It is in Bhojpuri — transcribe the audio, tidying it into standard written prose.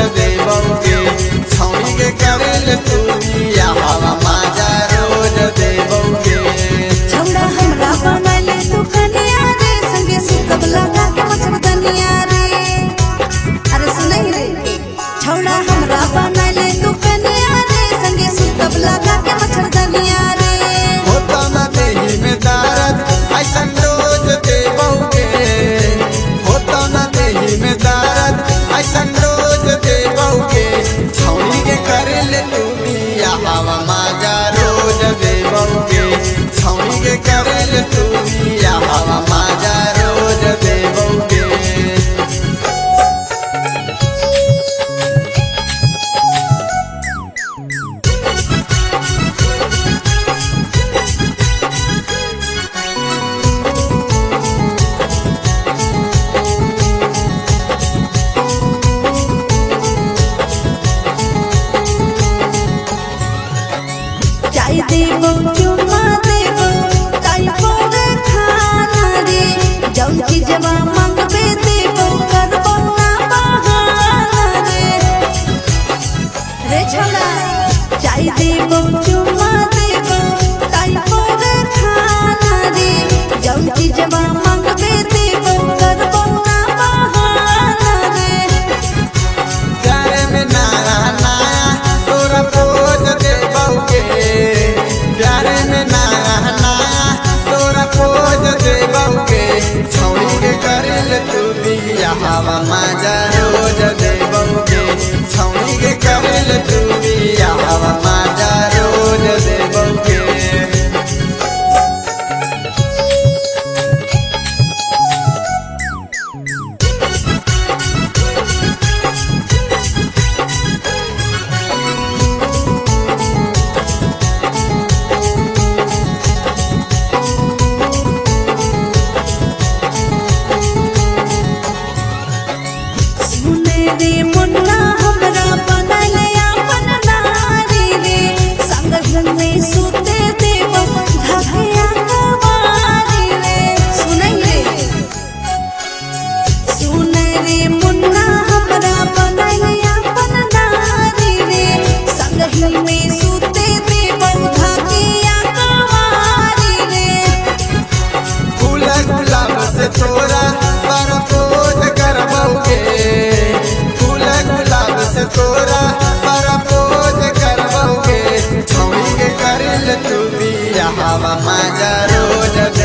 देबौगे छौड़ी के करेल तू बिया हवा माजा रोज देबौगे। छौड़ा हमरा बनले तू कनिया रे संगे सुतब लगा के मच्छरदनिया रे। अरे सुनै रे छौड़ा हमरा बनले तू कनिया रे संगे सुतब लगा के मच्छरदनिया रे। होता ना देही में दर्द ऐसन रोज देबौगे होता ना देही में दर्द ऐसन रोज देबौगे छौड़ी के करेल तू बिया हवा माजा रोज देबौगे छौड़ी के करेल तू बिया हवा माजा रोज देबौगे। चाय देबो चुम्मा देबो ताई पोरे खाना रे जौन चीजवा मांगबे देबो करबो ना बहाना रे। रे छौड़ा चाय देबो चुम्मा देबो ताई पोरे खाना रे जौन चीजवा मांगबे देबो करबो ना बहाना रे। प्यारे में नाया नाया तोरा पोज देबौगे प्यारे में नाया नाया तोरा पोज देबौगे छौड़ी के करेल तू बिया हवा माजा रोज देबौगे छौड़ी के करेल तू बिया हवा माजा रोज देबौगे। सुने रे मुन्ना हमरा बनले अपन नारी रे संग में सुते देबो धकिया कवारी रे। सुनै रे सुने रे मुन्ना हमरा बनले अपन नारी रे संग में सुते देबो धकिया कवारी रे। फूल गुलाब से तोरा परपोज करबौगे फूल गुलाब से तोरा परपोज करबौगे छौड़ी के करेल तू बिया हवा माजा रोज